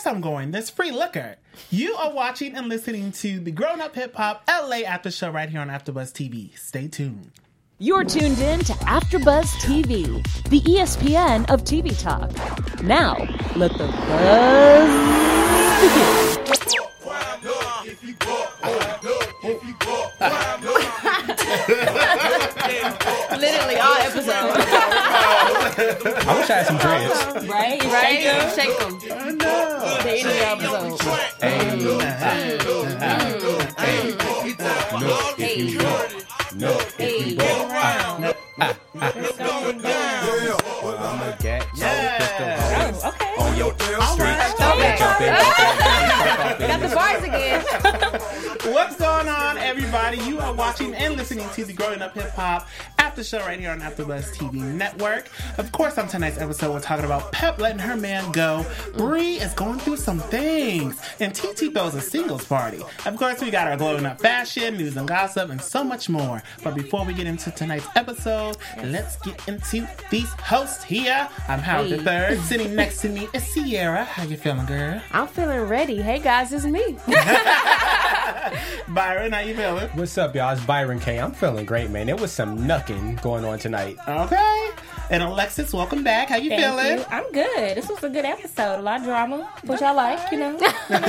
course I'm going. There's free liquor. You are watching and listening to the Grown Up Hip Hop LA After Show right here on AfterBuzz TV. Stay tuned. You're tuned in to AfterBuzz TV, the ESPN of TV talk. Now, let the buzz begin. Literally all episodes. I wish I had some dreads. Right? Shake them. I know. The end of the episode. No, if you want. Well, I'ma get Yeah. Okay. on your streets. Got the bars again. What's going on, everybody? You are watching and listening to the Growing Up Hip Hop After Show right here on AfterBuzz TV Network. Of course, on tonight's episode, we're talking about Pep letting her man go. Bree is going through some things, and TT throws a singles party. Of course, we got our glowing up fashion, news and gossip, and so much more. But before we get into tonight's episode, let's get into these hosts here. I'm Howard the Third. Sitting next to me is Sierra. How you feeling, girl? I'm feeling ready. Hey guys, it's me. Byron, how you feeling? What's up, y'all? It's Byron K. I'm feeling great, man. There was some knucking going on tonight. Okay. And Alexis, welcome back. How you feeling? You. I'm good. This was a good episode. A lot of drama, which I like, you know.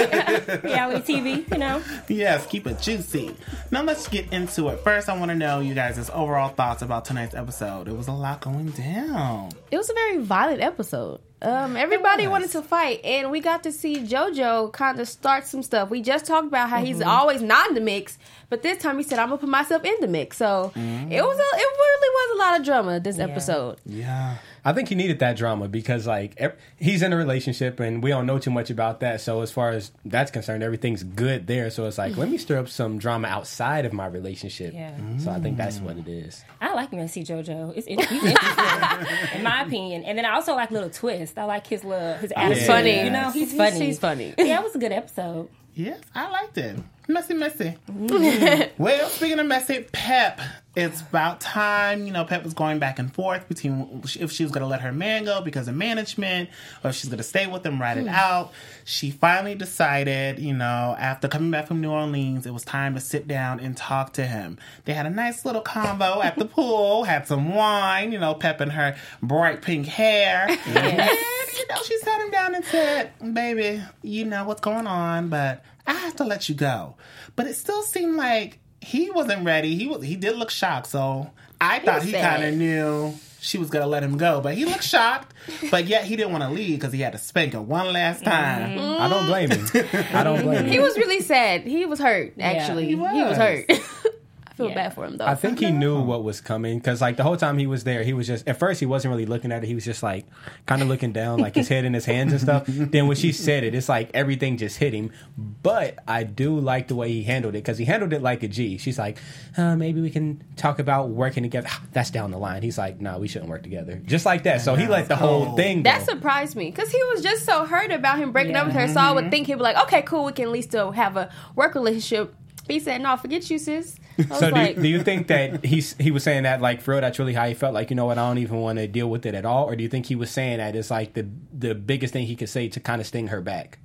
Reality TV, you know. Yes, keep it juicy. Now let's get into it. First, I want to know you guys' overall thoughts about tonight's episode. It was a lot going down. It was a very violent episode. Everybody wanted to fight, and we got to see JoJo kind of start some stuff. We just talked about how he's always not in the mix, but this time he said, "I'm gonna put myself in the mix." So it really was a lot of drama this episode. Yeah. I think he needed that drama because, like, he's in a relationship and we don't know too much about that. So as far as that's concerned, everything's good there. So it's like, let me stir up some drama outside of my relationship. Yeah. So I think that's what it is. I like Messy JoJo. He's interesting, in my opinion. And then I also like Little Twist. I like his attitude. He's funny. You know, he's funny. He's funny. Yeah, it was a good episode. Yes, I liked it. Messy. Well, speaking of messy, Pep, it's about time. You know, Pep was going back and forth between if she was going to let her man go because of management or if she's going to stay with him, ride it out. She finally decided, you know, after coming back from New Orleans, it was time to sit down and talk to him. They had a nice little convo at the pool, had some wine, you know, Pep and her bright pink hair. And, you know, she sat him down and said, "Baby, you know what's going on, but I have to let you go." But it still seemed like he wasn't ready. He did look shocked, so I thought he kind of knew she was going to let him go. But he looked shocked, but yet he didn't want to leave because he had to spank her one last time. I don't blame him. He was really sad. He was hurt, actually. he was. He was hurt. I feel bad for him, though. I think he knew what was coming because, like, the whole time he was there, he was just, at first he wasn't really looking at it. He was just, like, kind of looking down, like his head in his hands and stuff. Then when she said it, it's like everything just hit him. But I do like the way he handled it because he handled it like a G. She's like, maybe we can talk about working together. That's down the line. He's like, no, we shouldn't work together. Just like that. So he let the whole thing go. That surprised me because he was just so hurt about him breaking up with her. So I would think he'd be like, okay, cool, we can at least still have a work relationship. But he said, no, forget you, sis. So do you think that he was saying that, like, for real, that's really how he felt? Like, you know what, I don't even want to deal with it at all? Or do you think he was saying that it's like the biggest thing he could say to kind of sting her back?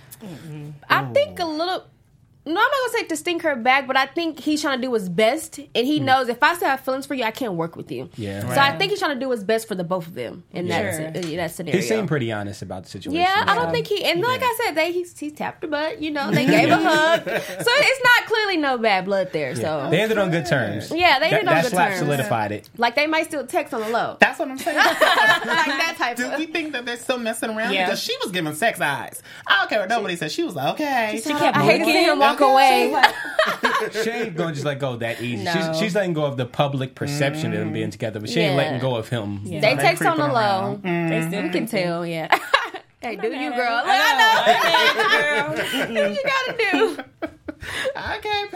I think a little... No, I'm not going to say to stink her back, but I think he's trying to do his best. And he knows if I still have feelings for you, I can't work with you. Yeah. So I think he's trying to do his best for the both of them in that scenario. He seemed pretty honest about the situation. Yeah, I don't think he... And like I said, he tapped her butt, you know. They gave a hug. So it's not clearly no bad blood there, so... They ended on good terms. Yeah, they ended on good slap terms. solidified it. Like, they might still text on the low. That's what I'm saying. Like that type Do of... we think that they're still messing around? Yeah. Because she was giving sex eyes. I don't care what nobody said. She was like, okay. She kept I hate to see him walk away. She ain't gonna just let go that easy. No. She's letting go of the public perception of them being together, but she ain't Yeah. letting go of him. Yeah. They They text on the creeping low. around. They still You can tell, yeah. Hey, do you, girl? I I know. What you gotta do? Okay,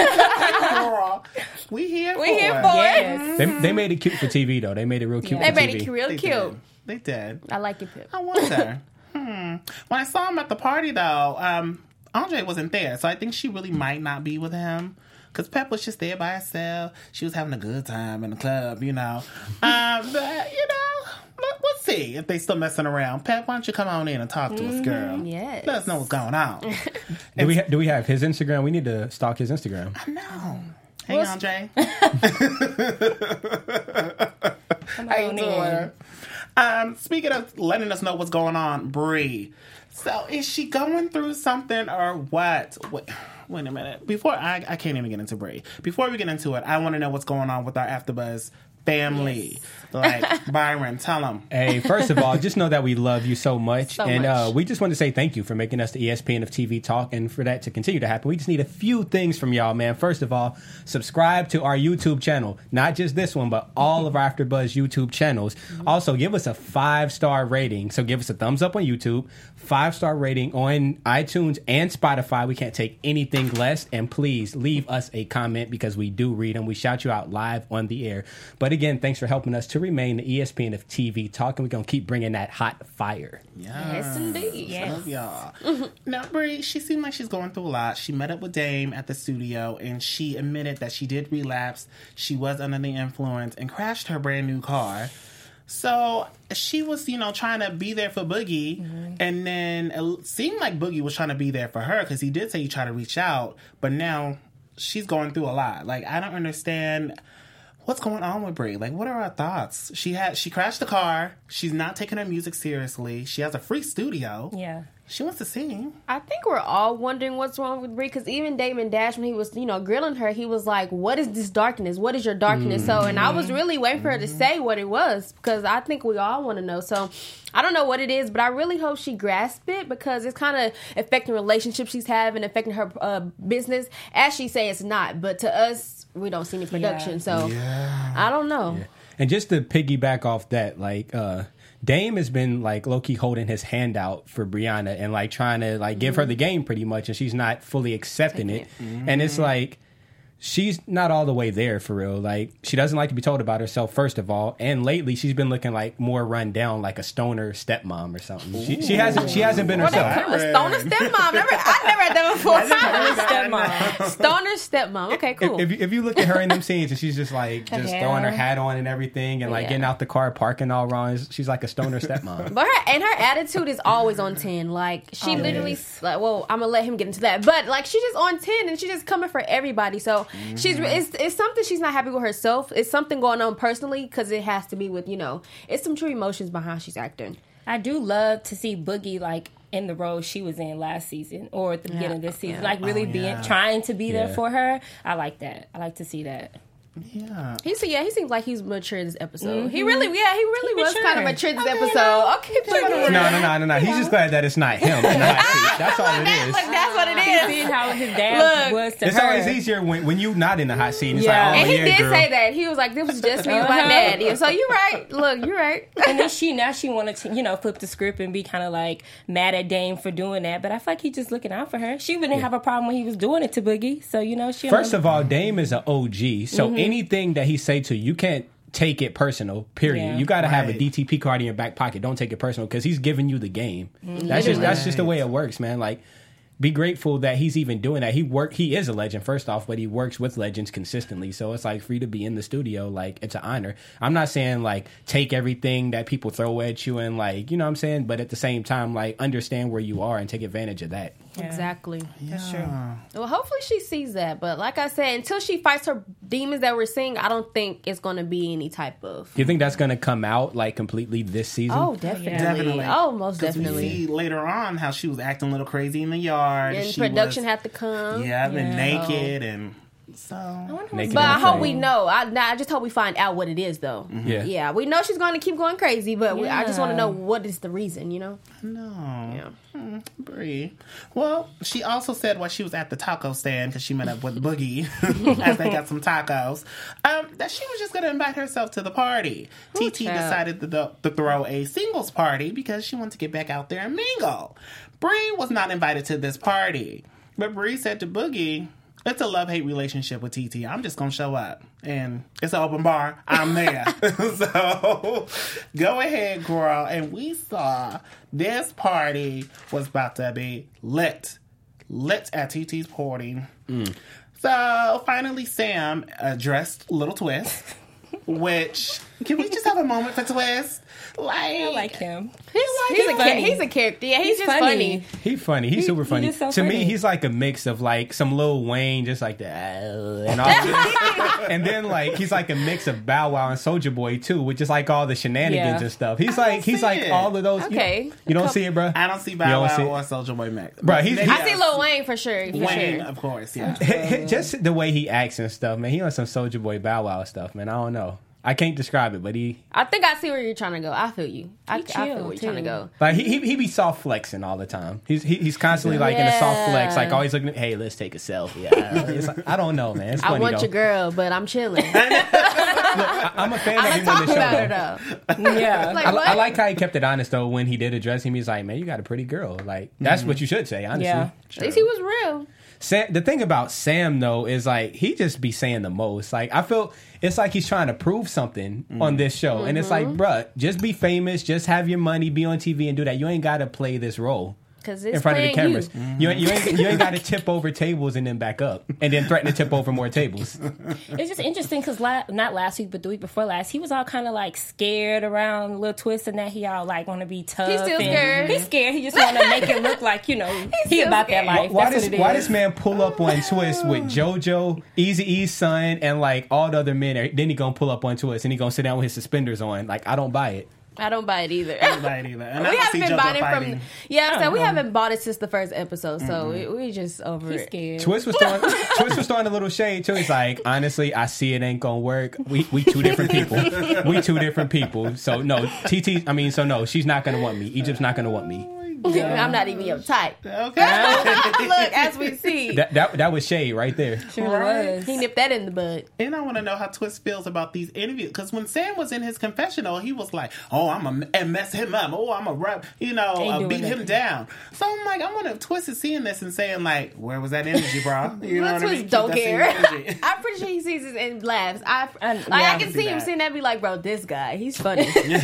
Pep. We here for it. Yes. They made it cute for TV though. They made it real cute. They for made TV. it real They cute. did. They did. I like it, Pip. I wonder. When I saw him at the party, though, Andre wasn't there, so I think she really might not be with him. Because Pep was just there by herself. She was having a good time in the club, you know. But, you know, we'll see. see if they still messing around. Pep, why don't you come on in and talk to us, girl? Yes. Let us know what's going on. Do we have his Instagram? We need to stalk his Instagram. No. Hang on, Jay. How you doing? Speaking of letting us know what's going on, Bree. So is she going through something or what? Wait a minute. Before I can't even get into Bree. Before we get into it, I want to know what's going on with our AfterBuzz family. Yes. Like, Byron, tell them. Hey, first of all, just know that we love you so much. So and much. We just want to say thank you for making us the ESPN of TV Talk, and for that to continue to happen. We just need a few things from y'all, man. First of all, subscribe to our YouTube channel. Not just this one, but all of our AfterBuzz YouTube channels. Also, give us a 5-star rating. So give us a thumbs up on YouTube, 5-star rating on iTunes and Spotify. We can't take anything less. And please leave us a comment, because we do read them. We shout you out live on the air. But again, thanks for helping us to remain the ESPN of TV Talk, and we're going to keep bringing that hot fire. Yes, indeed. Yes. Love y'all. Now, Bree, she seemed like she's going through a lot. She met up with Dame at the studio, and she admitted that she did relapse. She was under the influence and crashed her brand new car. So she was, trying to be there for Boogie, and then it seemed like Boogie was trying to be there for her, because he did say he tried to reach out, but now she's going through a lot. Like, I don't understand what's going on with Bree. Like, what are our thoughts? She crashed the car. She's not taking her music seriously. She has a free studio. Yeah. She wants to sing. I think we're all wondering what's wrong with Brie, because even Damon Dash, when he was, grilling her, he was like, what is this darkness? What is your darkness? So, and I was really waiting for her to say what it was, because I think we all want to know. So, I don't know what it is, but I really hope she grasps it, because it's kind of affecting relationships she's having, affecting her business. As she say, it's not, but to us, we don't see any production. So, I don't know. Yeah. And just to piggyback off that, like, Dame has been like low-key holding his hand out for Brianna and like trying to like give her the game pretty much, and she's not fully accepting it. And it's like, she's not all the way there for real. Like, she doesn't like to be told about herself, first of all, and lately she's been looking like more run down, like a stoner stepmom or something. She hasn't been herself. A stoner stepmom. I never heard that before. Stepmom. Stoner stepmom. Okay, cool. If you look at her in them scenes, and she's just like throwing her hat on and everything, and like getting out the car, parking all wrong, she's like a stoner stepmom. But her attitude is always on 10. Like, she literally, like, well, I'm gonna let him get into that. But like, she's just on 10, and she's just coming for everybody. So it's something she's not happy with herself. It's something going on personally, because it has to be with, it's some true emotions behind how she's acting. I do love to see Boogie like in the role she was in last season or at the beginning of this season, like really trying to be there for her. I like that. I like to see that. Yeah. He seems like he's mature this episode. He really was mature. kind of mature this episode. Okay, No. He's just glad that it's not him in the hot seat. That's all it is. Like, that's what it He's is. seeing how his dad was to It's her. always easier when you not in the hot seat. And it's Yeah. like, oh, And he yeah, did girl. say that. He was like, this was just me and my daddy. So you're right. Look, you're right. And then she wanted to, flip the script and be kind of like mad at Dame for doing that. But I feel like he's just looking out for her. She wouldn't have a problem when he was doing it to Boogie. So, she... First of all, Dame is an OG. So anything that he say to you can't take it personal, period. Yeah. You got to have a DTP card in your back pocket. Don't take it personal, because he's giving you the game. That's just the way it works, man. Like, be grateful that he's even doing that. He is a legend, first off, but he works with legends consistently. So it's like, for you to be in the studio, like, it's an honor. I'm not saying like take everything that people throw at you and like, you know what I'm saying? But at the same time, like, understand where you are and take advantage of that. Yeah. Exactly. That's true. Well, hopefully she sees that. But like I said, until she fights her demons that we're seeing, I don't think it's going to be any type of... Do you think that's going to come out like completely this season? Oh, definitely. Definitely. Oh, most 'Cause definitely. we see later on how she was acting a little crazy in the yard. And She production was, had to come. been naked and so. Naked But I and hope afraid. we know. I just hope we find out what it is, though. Yeah. Yeah, we know she's going to keep going crazy, but I just want to Yeah. know what is the reason, No. Yeah. Bree. Well, she also said while she was at the taco stand, because she met up with Boogie as they got some tacos, that she was just going to invite herself to the party. TT decided to throw a singles party because she wanted to get back out there and mingle. Bree was not invited to this party, but Bree said to Boogie, it's a love-hate relationship with TT. I'm just going to show up. And it's an open bar. I'm there. So, go ahead, girl. And we saw this party was about to be lit. Lit at TT's party. So, finally, Sam addressed Little Twist, which... Can we just have a moment for Twist? I like him. He's a character. Yeah, he's just funny. He's funny. He's super funny. He's so to funny. me, he's like a mix of like some Lil Wayne, just like that, and all this. And then like he's like a mix of Bow Wow and Soulja Boy too, which is like all the shenanigans and stuff. He's like it. all of those. Okay. You don't see it, bro. I don't see Bow Wow or Soulja Boy Mac. Bro, he's I see Lil Wayne for sure. Wayne, of course, yeah. just the way he acts and stuff, man. He on some Soulja Boy Bow Wow stuff, man. I don't know. I can't describe it, but I think I see where you're trying to go. I feel you. I feel where you're trying to go. like he be soft flexing all the time. He's constantly like in a soft flex, like always looking. Hey, let's take a selfie. It's like, I don't know, man. It's funny, I want though. your girl, but I'm chilling. I'm a fan of him Talk in the about show. her Though. though. Yeah. Like, I like how he kept it honest though. When he did address him, he's like, "Man, you got a pretty girl." Like that's what you should say, honestly. Yeah. At least he was real. Sam, the thing about Sam though is like he just be saying the most. Like I feel it's like he's trying to prove something on this show, and it's like, bruh, just be famous, just have your money, be on TV, and do that. You ain't got to play this role. Because In front of the cameras, you ain't got to tip over tables and then back up, and then threaten to tip over more tables. It's just interesting because not last week, but the week before last, he was all kind of like scared around Lil Twist and that he all like want to be tough. He's still and scared. He's scared. He just want to make it look like he about that life. Why That's what it why is. this man pull up on Twist with JoJo, Eazy-E's son, and like all the other men? Then he gonna pull up on Twist and he gonna sit down with his suspenders on. Like I don't buy it. I don't buy it either. I don't buy it either. And I We don't haven't see been JoJo buying it fighting. from. Yeah, I'm saying we haven't bought it since the first episode, so we just over He's it. scared. Twist was throwing a little shade too. He's like, honestly, I see it ain't gonna work. We two different people. We two different people. So no, no, she's not gonna want me. Egypt's not gonna want me. I'm not even your type. Okay. Look, as we see, That was shade right there. Sure was. he nipped that in the bud. And I want to know how Twist feels about these interviews. Because when Sam was in his confessional, he was like, "Oh, I'm going to mess him up. Oh, I'm going to beat him down." So I'm like, I wonder if Twist is seeing this and saying, like, where was that energy, bro? You know what I mean? Twist don't Keep care. that same energy. I'm pretty sure he sees it and laughs. I can see him that. seeing that, be like, bro, this guy, he's funny. Like,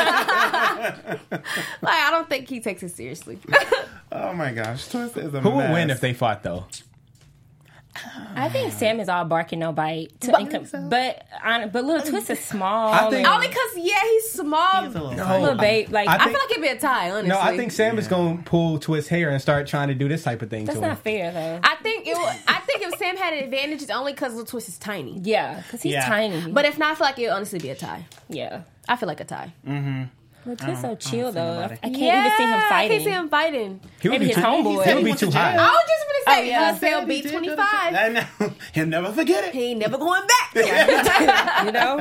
I don't think he takes it seriously. Oh my gosh, Twist is a Who would mess. win if they fought though? I think Sam is all bark and no bite. But Lil Twist is small. I think- Only because, he's small. He's a little No. tiny. little babe. Like I feel like it'd be a tie, honestly. No, I think Sam is gonna pull Twist's hair and start trying to do this type of thing that's to him. not fair though. I think if Sam had an advantage, it's only because Lil Twist is tiny. Yeah, because he's Yeah. tiny. But if not, I feel like it would honestly be a tie. yeah. I feel like a tie. Lil Twist so chill though. nobody. I can't even see him I fighting. can't see him fighting. He would Maybe be his too, homeboy. he would be went to too jail. I high. was just gonna say, Oh, yeah. Sam He beat did go to 25. jail. I know. He'll never forget it. He ain't never going back. You know?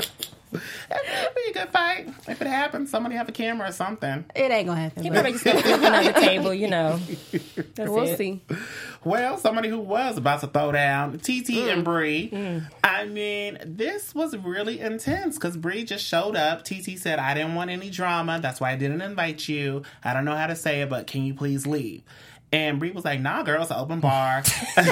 It'd be a good fight. If it happens, somebody have a camera or something. It ain't gonna happen. He but probably just gonna flip another table, you know. That's We'll it. see. Well, somebody who was about to throw down, TT and Bree. I mean, this was really intense because Bree just showed up. TT said, "I didn't want any drama. That's why I didn't invite you. I don't know how to say it, but can you please leave?" And Bree was like, "Nah, girl, it's an open bar. No,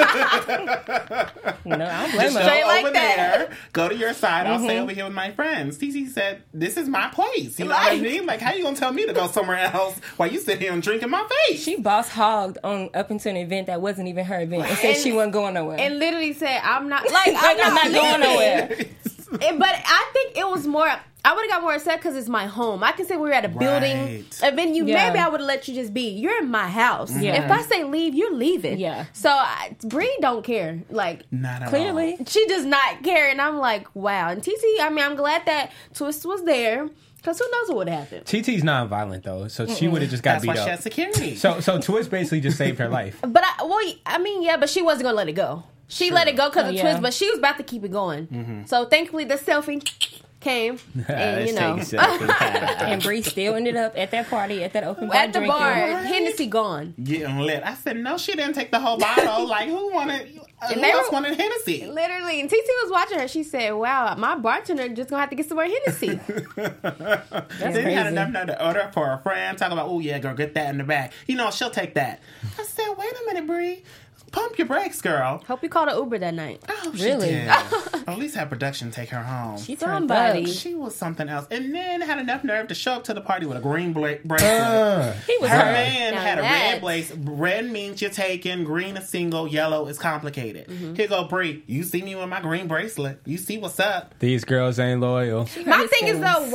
I don't blame Just her. go Straight like over that. there. Go to your side. I'll stay over here with my friends." TT said, "This is my place. You know what I Right. mean? Like, how you gonna tell me to go somewhere else while you sit here and drink in my face?" She boss hogged on up into an event that wasn't even her event and said And- she wasn't going nowhere. And literally said, I'm not I'm not going nowhere. But I think it was more. I would have got more upset because it's my home. I can say we were at a building, Right. a venue. Yeah. Maybe I would have let you just be. You're in my house. Yeah. If I say leave, you're leaving. Yeah. So Bree don't care. Like, Not at Clearly. she does not care. And I'm like, wow. And TT, I mean, I'm glad that Twist was there because who knows what would happen. TT's non-violent though, so she would have just got That's why beat she up. had security. So Twist basically just saved her life. But but she wasn't gonna let it go. She let it go because of yeah. Twist, but she was about to keep it going. So thankfully, the selfie came, and you know, And Bree still ended up at that party, at that open bar at the drinking. bar, Hennessy gone. Getting lit. I said, no, she didn't take the whole bottle. Like, who they else were- wanted Hennessy? Literally, and TT was watching her. She said, "Wow, my bartender just gonna have to get some more Hennessy." Then he had enough nerve to order for a friend, talk about, "Oh yeah, girl, get that in the back." You know, she'll take that. I said, "Wait a minute, Bree. Pump your brakes, girl." Hope you called an Uber that night. Oh, she Really? did. At least have production take her home. She turned Somebody. up. She was something else. And then had enough nerve to show up to the party with a green bracelet. He was Her hurt. man Now had a that- red place. Red means you're taken, green is single, yellow is complicated. Here go Bree. You see me with my green bracelet. You see what's up. These girls ain't loyal. My thing is though,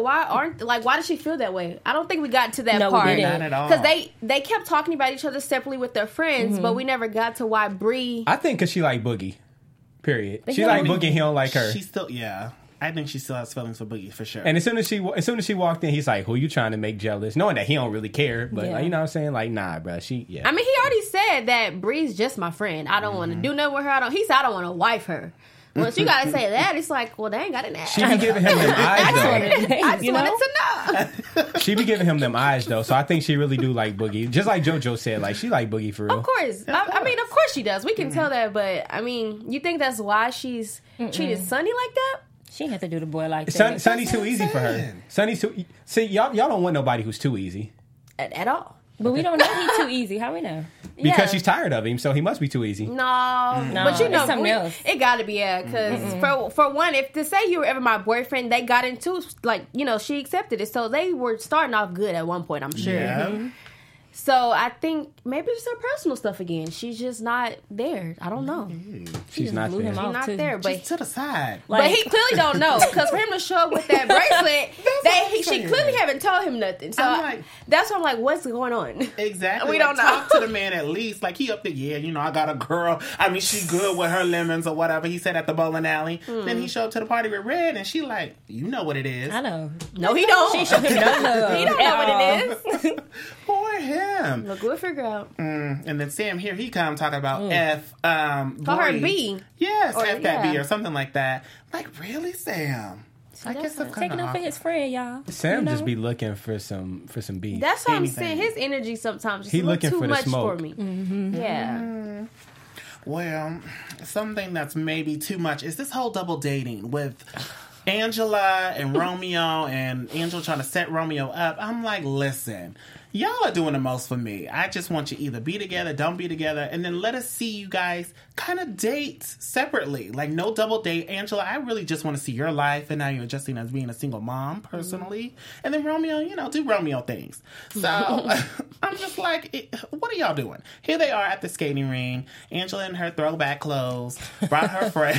why does she feel that way? I don't think we got to that part. we didn't. Not at all. Because they kept talking about each other separately with their friends, but we never got to why Bree. I think because she like Boogie. Period. She like Boogie. He don't like her. She still, I think she still has feelings for Boogie for sure. And as soon as she walked in, he's like, "Who you trying to make jealous?" Knowing that he don't really care, but Yeah. like, you know what I'm saying? Like, nah, bro. I mean, he already said that Bree's just my friend. I don't want to do nothing with her. He said I don't want to wife her. Once you gotta say that, it's like, well, dang, I didn't ask. She be giving him them eyes though. I just wanted to know. She be giving him them eyes though, so I think she really do like Boogie. Just like JoJo said, like she like Boogie for real. Of course. I mean, of course she does. We can tell that, but I mean, you think that's why she's treated Sunny like that? She had to do the boy like that. Sunny's too easy for her. Sunny's too. See, y'all don't want nobody who's too easy At all. But we don't know he's too easy. How we know? because Yeah. she's tired of him, so he must be too easy. No, No, but you know, it's something else. it got to be because for one, if to say you were ever my boyfriend, they got into like she accepted it, so they were starting off good at one point. I'm sure. Yeah. So I think maybe it's her personal stuff again. She's just not there. I don't know. She's just not blew him there. off. She's not too. there, but. Just to the side. But he clearly don't know because for him to show up with that bracelet, she saying. clearly haven't told him nothing. So I'm like- that's why I'm like, what's going on? Exactly. We Like, don't know. Talk to the man at least. Like he up there, I got a girl. I mean, she good with her lemons or whatever he said at the bowling alley. Then he showed up to the party with Red, and she like, you know what it is. I know. No, he don't. She showed him no love. He don't know what it is. For him. Look, we'll figure out. And then Sam here, he come talking about F. Call her Bree. B. Yes, Or- F that B yeah. or something like that. Like really, Sam. I guess that's kind Taking of up for his friend, y'all. Sam You just know? be looking for some beef. That's what I'm Anything. saying. His energy sometimes is He a little looking too for the much smoke. for me. Yeah. Well, something that's maybe too much is this whole double dating with Angela and Romeo, and Angela trying to set Romeo up. I'm like, listen, y'all are doing the most for me. I just want you either be together, don't be together, and then let us see you guys kind of date separately. Like, no double date. Angela, I really just want to see your life, and now you're adjusting as being a single mom, personally. And then Romeo, do Romeo things. So, I'm just like, what are y'all doing? Here they are at the skating ring. Angela in her throwback clothes, brought her friend.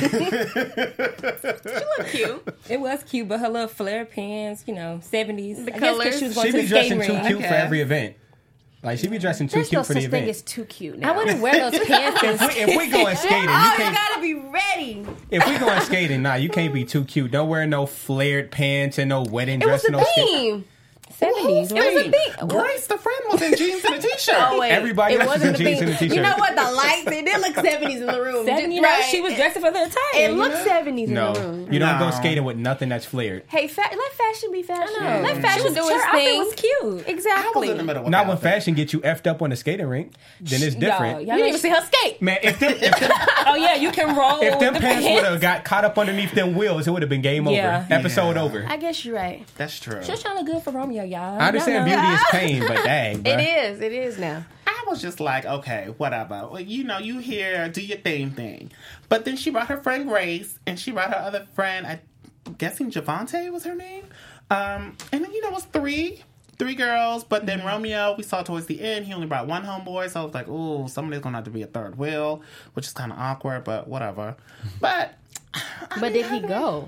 She look cute. It was cute, but her little flare pants, 70s. The I guess 'cause colors. she was going She to be the dressing skating too ring. cute for every event. Like she be dressing too There's no cute for the such thing event. as too cute now. I wouldn't wear those pants. If we going skating, you Oh, you can't. gotta be ready. If we going skating, you can't be too cute. Don't wear no flared pants and no wedding It was dress. a And no theme. 70s. It was a theme. Grace, the friend, was in jeans and a t-shirt. Oh, wait. Everybody It else is wasn't in the jeans theme. and a t-shirt. You know what? The lights, it did look 70s in the room. 70s, Right. she was dressing for the attire. It looked 70s in the No, room. you don't go No. skating with nothing that's flared. Hey, let fashion be fashion. I know. Let fashion do Her its outfit thing. was cute. I Exactly. was in the middle with Not when outfit. fashion get you effed up on the skating rink. Then it's different. Y'all You didn't even see her skate. Man, if them Oh, yeah, you can roll if them with the pants would have got caught up underneath them wheels, it would have been game over. Yeah. Episode Yeah. over. I guess you're right. That's true. She was trying to look good for Romeo, y'all. I understand Y'all know. beauty is pain, but dang, bro. It is. It is now. I was just like, okay, whatever. Well, you here, do your thing. But then she brought her friend Grace, and she brought her other friend, I'm guessing Javante was her name. And then, it was three girls. But then Romeo, we saw towards the end, he only brought one homeboy. So I was like, ooh, somebody's going to have to be a third wheel, which is kind of awkward, but whatever. But Did he go?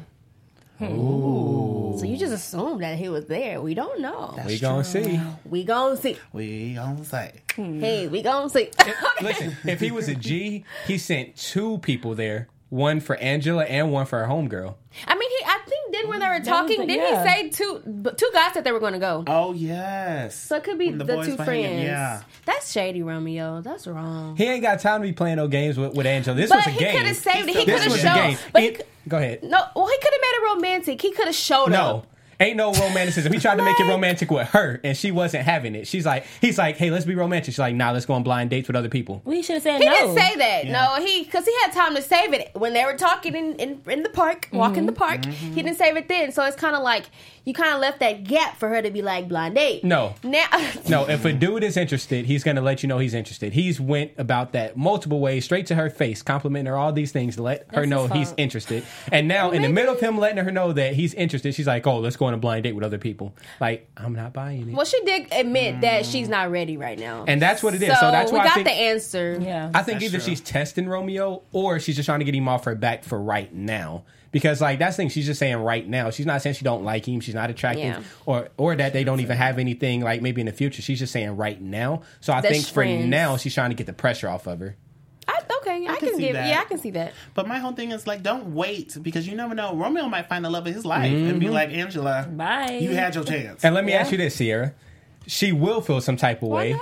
Ooh. So you just assumed that he was there. We don't know. We gonna see. We gon' see. we gonna say. Hey, we gon' see. Listen, if he was a G, he sent two people there. One for Angela and one for her homegirl. I mean, I think then when they were talking, was- didn't yeah. he say two guys said they were going to go? Oh, yes. So it could be When the boys two were hanging, friends. yeah. That's shady, Romeo. That's wrong. He ain't got time to be playing no games with Angela. This But was a he game. could have saved it. He This could was have a game. showed. But Go ahead. no, well, he could have made it romantic. He could have showed No. up. Ain't no romanticism. He tried to make it romantic with her, and she wasn't having it. He's like, hey, let's be romantic. She's like, nah, let's go on blind dates with other people. We should have said He no. didn't say that. Yeah. No, because he had time to save it when they were talking in the park, walking the park. He didn't save it then. So it's kind of like you kind of left that gap for her to be like blind date. No. Now, No, if a dude is interested, he's going to let you know he's interested. He's went about that multiple ways, straight to her face, complimenting her all these things to let her That's know his he's fault. interested. And now, in the middle of him letting her know that he's interested, she's like, oh, let's go go on a blind date with other people. Like, I'm not buying it. Well, she did admit that she's not ready right now. And that's what it is. So that's why we got I think the answer. Yeah. I think That's either true. she's testing Romeo or she's just trying to get him off her back for right now. Because like that's the thing, she's just saying right now. She's not saying she don't like him. She's not attracted, or that they don't even have anything like maybe in the future. She's just saying right now. So I That's think for friends. now she's trying to get the pressure off of her. I can see give. that. Yeah, I can see that. But my whole thing is like, don't wait because you never know. Romeo might find the love of his life and be like, Angela, Bye. you had your chance. And let me ask you this, Sierra. She will feel some type of way.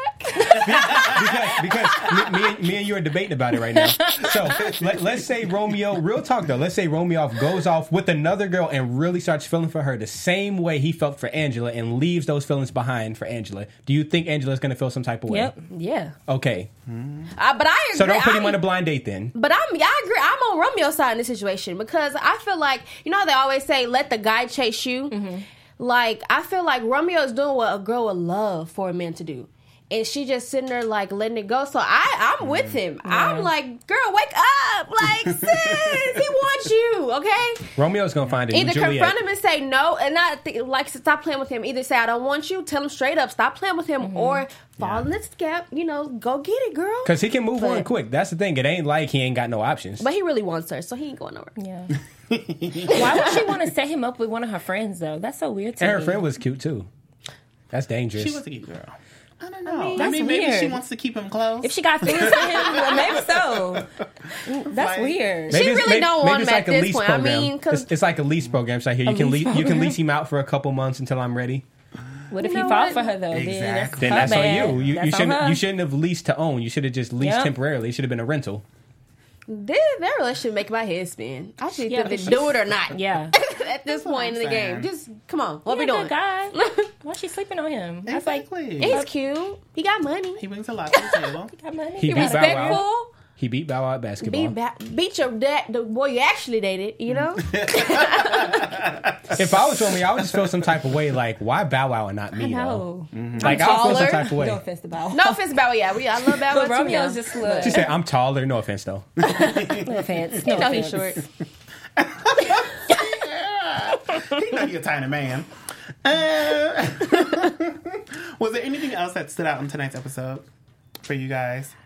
because me and you are debating about it right now. So let's say Romeo, real talk though, let's say Romeo goes off with another girl and really starts feeling for her the same way he felt for Angela and leaves those feelings behind for Angela. Do you think Angela's going to feel some type of way? Yep. Yeah. Okay. But I agree. So don't put him on a blind date then. But I agree. I'm on Romeo's side in this situation because I feel like, you know how they always say, let the guy chase you? Mm-hmm. Like, I feel like Romeo is doing what a girl would love for a man to do. And she just sitting there, like, letting it go. So I'm with him. I'm like, girl, wake up. Like, sis, he wants you, okay? Romeo's going to find a new Either Juliet. confront him and say no, and not stop playing with him. Either say, I don't want you, tell him straight up, stop playing with him, Mm-hmm. or fall in the gap, go get it, girl. Because he can move on But- quick. That's the thing. It ain't like he ain't got no options. But he really wants her, so he ain't going nowhere. Yeah. Why would she want to set him up with one of her friends though? That's so weird to And her me. friend was cute too. That's dangerous. She was a cute girl. I don't know. I that's mean, maybe weird. she wants to keep him close. If she got feelings for him, well, maybe so. That's Like- weird. She really don't want it's him like at a this lease point. I program. mean, 'cause- it's like a lease program. It's like here you can lease you can program. lease him out for a couple months until I'm ready. What if You he know fall what? for her though? Exactly. Then Then that's her on bad. you. You That's on shouldn't her. you shouldn't have leased to own. You should have just leased Yeah. temporarily. It should have been a rental. That relationship make my head spin. I should Yeah, think to but do it or not. Yeah. At this what point in I'm the game, saying. just come on. What He we a doing? good guy. Why is she sleeping on him? That's like Exactly. He's cute. He got money. He brings a lot to the table. got money. He He beat Bow Wow. Respectful. He beat Bow Wow at basketball. Beat your dad, the boy you actually dated. You know. If I was Romeo, I would just feel some type of way. Like, why Bow Wow and not me? No. though? Like, I would feel some taller. type of way. No offense to Bow. No offense, Bow. Yeah, I love Bow Wow But too. Romeo's now. just look. She said, "I'm taller." No offense though. No offense. No You know offense. he's short. He know you're a tiny man. Was there anything else that stood out in tonight's episode for you guys?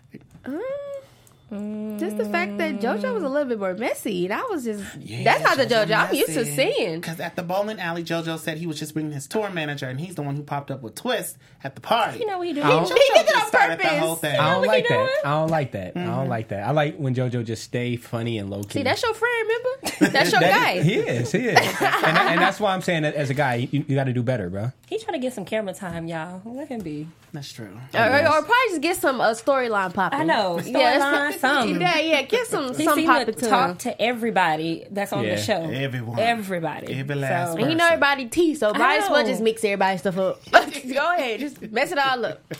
Just the fact that JoJo was a little bit more messy, and I was just that's not the JoJo I'm used to seeing. Because at the bowling alley, JoJo said he was just bringing his tour manager, and he's the one who popped up with Twist at the party. You know what he did? I don't- He did it just on started the purpose. whole thing. I don't what like he that. doing? I don't like that. I don't like that. I like when JoJo just stay funny and low key. See, that's your friend, remember? That's your That- guy. He is. and that's why I'm saying that as a guy, you got to do better, bro. He trying to get some camera time, y'all. Let him be. That's true. Or probably just get some storyline popping. I know. Yeah, Storyline, something. Yeah, get some He some seemed popping to to talk him. to everybody that's on Yeah. the show. Everyone. Everybody. Every last And he know person. everybody tea, so might as well know. just mix everybody's stuff up. Go ahead, just mess it all up.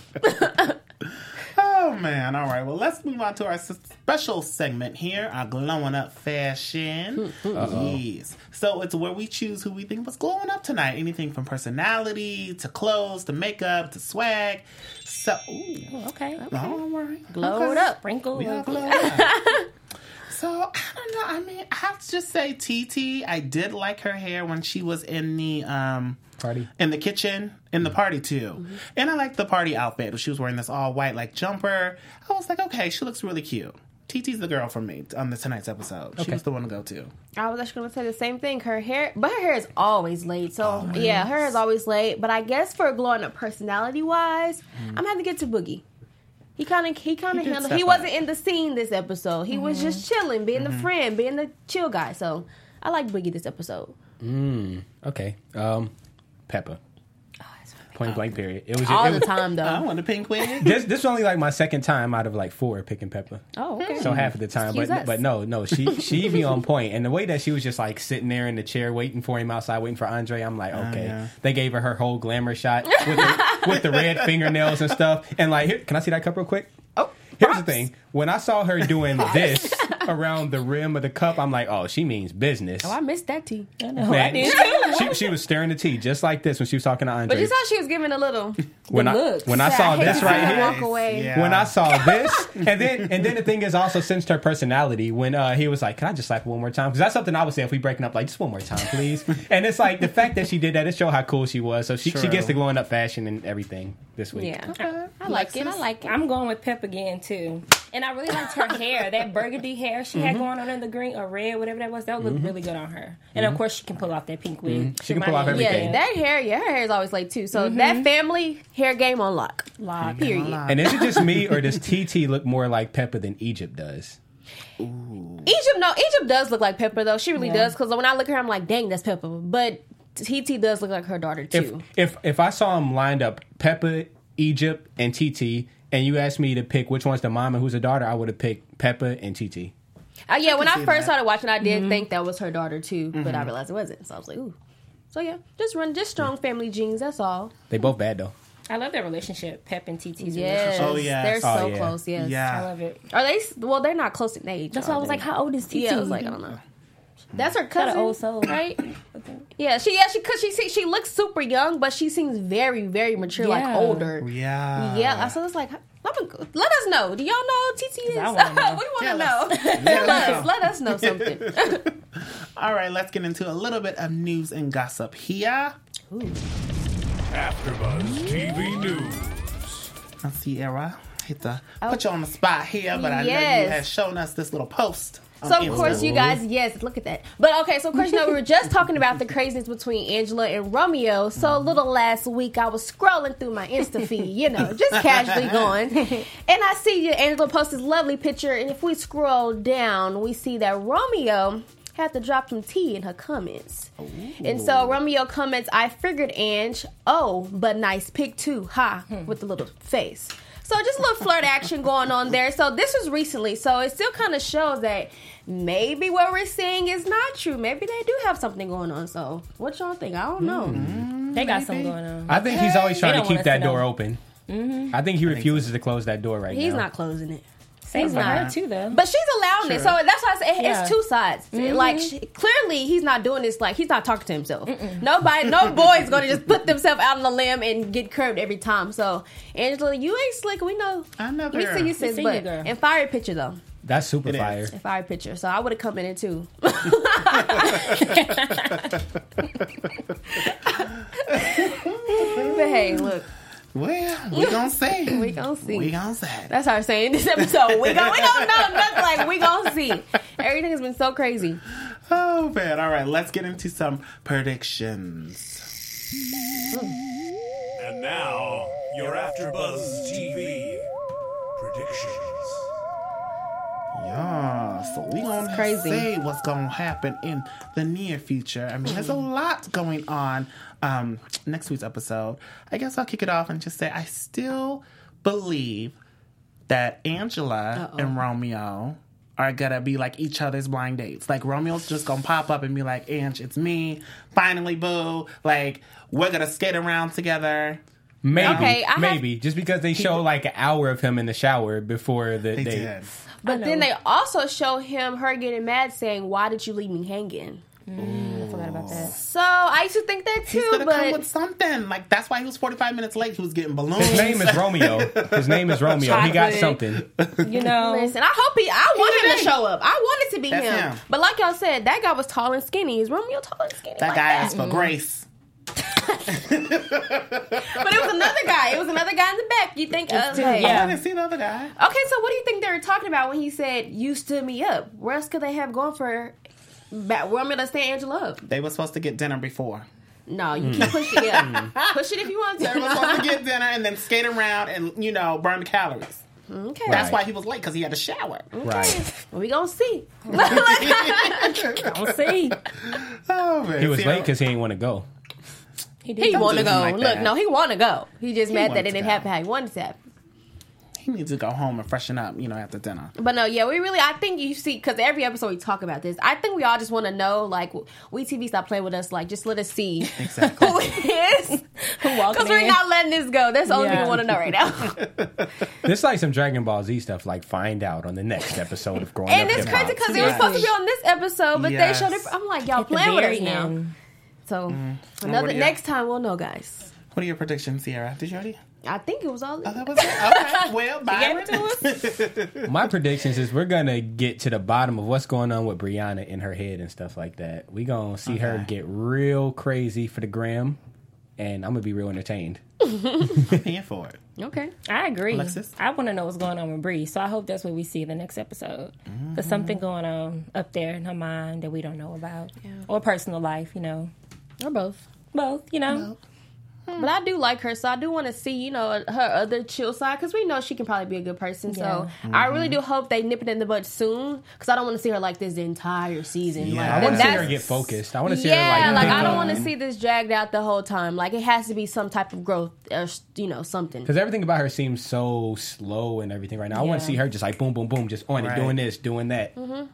Oh, man. All right. Well, let's move on to our special segment here, our glowing up fashion. Yes. So it's where we choose who we think was glowing up tonight. Anything from personality to clothes to makeup to swag. So, Okay. all right. Glowed up. Sprinkle. We all glowed up. So, I don't know. I mean, I have to just say TT, I did like her hair when she was in the Party. in the kitchen, in the party too. And I liked the party outfit. She was wearing this all white like jumper. I was like, okay, she looks really cute. TT's the girl for me on tonight's episode. She was the one to go to. I was actually going to say the same thing. Her hair is always laid. So, yeah, her hair is always laid. But I guess for glowing up personality-wise, I'm going to have to get to Boogie. He kind of did handled. step He up. wasn't in the scene this episode. He was just chilling, being the friend, being the chill guy. So, I like Boogie this episode. Okay. Peppa. Point blank. Period. It was All it the was- time, though. I want a pink wig. This was only like my second time out of like 4 picking Peppa. Oh, okay. So half of the time, Excuse us. but no, she be on point. And the way that she was just like sitting there in the chair waiting for him outside, waiting for Andre, I'm like, okay. yeah. They gave her whole glamour shot with the red fingernails and stuff. And like, here, can I see that cup real quick? Oh, Here's the thing: when I saw her doing this around the rim of the cup, I'm like, oh, she means business. Oh, I missed that tea. I know. I Man, did too. she was stirring the tea just like this when she was talking to Andre. But you saw she was giving a little. when I saw this right here, walk away. Yeah. when I saw this, and then the thing is also cinched her personality when he was like, "Can I just slap her one more time?" Because that's something I would say if we breaking up, like just one more time, please. And it's like the fact that she did that, it showed how cool she was. So she gets the glowing up fashion and everything this week. Yeah, I like it. I like it. I'm going with Pep again too, and I really liked her hair. That burgundy hair she had going on in the green or red, whatever that was. That looked really good on her. And of course, she can pull off that pink wig. She can pull off everything. Yeah, that hair. Yeah, her hair is always late too. So that family hair game on lock. Period. And is it just me or does TT look more like Peppa than Egypt does? Egypt does look like Pepper though. She really does. Because when I look at her, I'm like, dang, that's Pepper. But TT does look like her daughter too. If I saw them lined up, Peppa, Egypt, and TT, and you asked me to pick which one's the mom and who's the daughter, I would have picked Peppa and TT. Yeah, when I first started watching, I did think that was her daughter too, but I realized it wasn't. So I was like, ooh. So yeah, just strong family genes. That's all. They both bad though. I love their relationship, Pep and TT's Yes. relationship. Oh, yes. They're so yeah. close. Yes. Yeah. I love it. Are they? Well, they're not close in age. That's why I was like, how old is TT? Yeah, I was like, I don't know. That's her cousin, old soul. right? Yeah, because she looks super young, but she seems very, very mature, like Yeah. older. Yeah. Yeah, so it's like, let us know. Do y'all know who TT is? I wanna know. We want to Tell know. us. Tell us. Let us know something. All right, let's get into a little bit of news and gossip here. AfterBuzz TV News. Now, Sierra, I hate to put you on the spot here, but I know you Yes. have shown us this little post. on So, of course, Insta. you guys, yes, look at that. But, okay, so, of course, you know, we were just talking about the craziness between Angela and Romeo. So, a little last week, I was scrolling through my Insta feed, you know, just casually going. And I see Angela post this lovely picture. And if we scroll down, we see that Romeo had to drop some tea in her comments. And so Romeo comments, I figured, Ange, oh, but nice pic too, ha, with the little face. So just a little flirt action going on there. So this was recently, so it still kind of shows that maybe what we're seeing is not true. Maybe they do have something going on. So what y'all think? I don't know. They got something going on. I think he's always trying They to don't keep want us that to door know. open. I think he refuses to close that door right now. He's not closing it. Same for her too, though. But she's allowing it, so that's why I say Yeah. it's two sides. Like clearly, he's not doing this. Like he's not talking to himself. No boy's gonna just put themselves out on the limb and get curved every time. So Angela, you ain't slick. We know. I know, Let me girl. see you, sis. see But you, girl. and fire picture though. That's super It is. fire. A fire picture. So I would have come in it too. But hey, look, Well, we gonna see. we gonna see. We gonna see. That's how I'm saying this episode. We don't know nothing. Like we gonna see. Everything has been so crazy. Oh, man. All right, let's get into some predictions. And now, your AfterBuzz TV predictions. Yeah, so we gonna crazy. see what's gonna happen in the near future. I mean, there's a lot going on. Next week's episode, I guess I'll kick it off and just say I still believe that Angela and Romeo are gonna be like each other's blind dates. Like Romeo's just gonna pop up and be like, "Ange, it's me. Finally, boo. Like we're gonna skate around together." Maybe, Okay, just because they show like an hour of him in the shower before the They date. did. But then they also show her getting mad, saying, "Why did you leave me hanging?" I forgot about that. So I used to think that too, He's gonna come but with something. Like that's why he was 45 minutes late. He was getting balloons. His name is Romeo. His name is Romeo. He got Chocolate. something. You know, listen, I want him to show up. I want it to be That's him. him. But like y'all said, that guy was tall and skinny. Is Romeo tall and skinny? That like guy that? asked for grace. But it was another guy. It was another guy in the back. You think? Okay. yeah. I didn't see the other guy. Okay, so what do you think they were talking about when he said, "You stood me up"? What else could they have going for Romeo to stand Angela up? They were supposed to get dinner before. No, you can push it. Yeah. Push it if you want They were to. supposed to get dinner and then skate around and burn the calories. Okay. That's Right. why he was late because he had to shower. Right. We gonna see. I'll see. Oh man, He was See, late because he didn't want to go. He did. He want to do him go. like Look, that. no, he want to go. He just mad that wanted it to didn't go. happen how he wanted to happen. he needs to go home and freshen up, after dinner. But no, yeah, I think you see, because every episode we talk about this, I think we all just want to know, like, WeTV stop playing with us, like, just let us see Exactly. who it is. Who walking Because we're in. not letting this go. That's the only thing Yeah. we want to know right now. This is like some Dragon Ball Z stuff, like find out on the next episode of Growing And Up it's Hip-Hop. crazy because it was Yes. supposed to be on this episode, but Yes. they showed it. I'm like, y'all At the playing with us very now. end. So, What do you- next time we'll know, guys. What are your predictions, Sierra? Did you already? I think it was all. Oh, that was it? Okay. Well, Byron. Gave it to us? My predictions is we're gonna get to the bottom of what's going on with Brianna in her head and stuff like that. We gonna see her get real crazy for the gram, and I'm gonna be real entertained. Paying for it. Okay. I agree. Alexis? I want to know what's going on with Bree, so I hope that's what we see in the next episode. There's something going on up there in her mind that we don't know about, or personal life, you know, Or both. both, you know. But I do like her, so I do want to see, you know, her other chill side, because we know she can probably be a good person. So I really do hope they nip it in the bud soon, because I don't want to see her like this the entire season. Yeah. Like, I want to see her that's- get focused. I want to see her Yeah, like I pick don't up. want to see this dragged out the whole time. Like it has to be some type of growth, or you know, something. Because everything about her seems so slow and everything right now. I want to see her just like boom, boom, boom, just on it, doing this, doing that.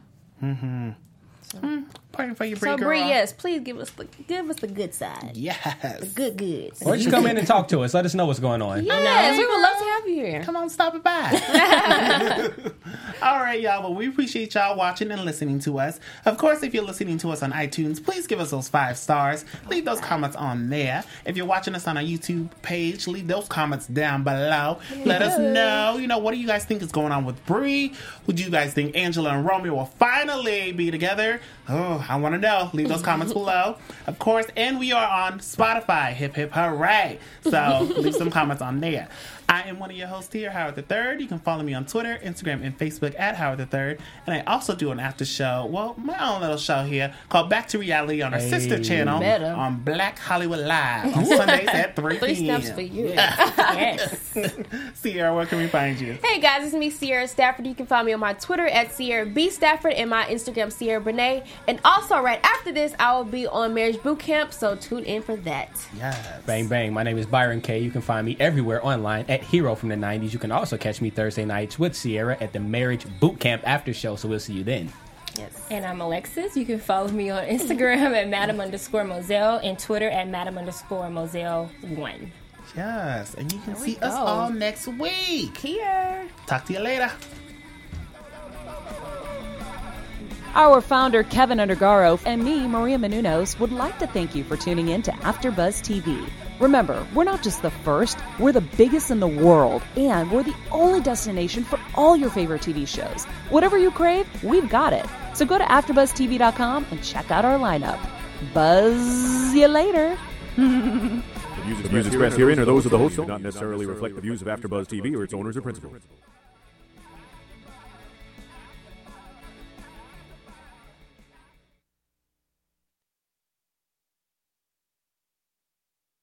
Praying for you, Bree So girl. Bree, yes, please give us the good side. Yes. Good goods. Or just come in and talk to us. Let us know what's going on. Yes, we would love to have you here. Come on, stop it by. All right, y'all. Well, we appreciate y'all watching and listening to us. Of course, if you're listening to us on iTunes, please give us those 5 stars. Leave those comments on there. If you're watching us on our YouTube page, leave those comments down below. Let us know, you know, what do you guys think is going on with Bree? Who do you guys think Angela and Romeo will finally be together? Oh, I want to know. Leave those comments below. Of course, and we are on Spotify. Hip, hip, hooray. So leave some comments on there. I am one of your hosts here, Howard III. You can follow me on Twitter, Instagram, and Facebook at Howard III. And I also do an after show, well, my own little show here called Back to Reality on our sister channel Better. on Black Hollywood Live on Sundays at 3 3 p.m. steps for you. Yes. Sierra, where can we find you? Hey guys, it's me, Sierra Stafford. You can find me on my Twitter at Sierra B Stafford and my Instagram, Sierra Brene. And also, right after this, I will be on Marriage Boot Camp, so tune in for that. Yes. Bang, bang. My name is Byron K. You can find me everywhere online at Hero from the 90s. You can also catch me Thursday nights with Sierra at the Marriage Boot Camp after show, so we'll see you then. Yes. And I'm Alexis. You can follow me on Instagram at Madam_Moselle and Twitter at Madam_Moselle1. Yes. And you can There we see us go. all next week. Here. Talk to you later. Our founder, Kevin Undergaro, and me, Maria Menounos, would like to thank you for tuning in to AfterBuzz TV. Remember, we're not just the first, we're the biggest in the world, and we're the only destination for all your favorite TV shows. Whatever you crave, we've got it. So go to AfterBuzzTV.com and check out our lineup. Buzz you later. The views expressed herein are those of the host, do not necessarily reflect the views of AfterBuzz TV or its owners or principals.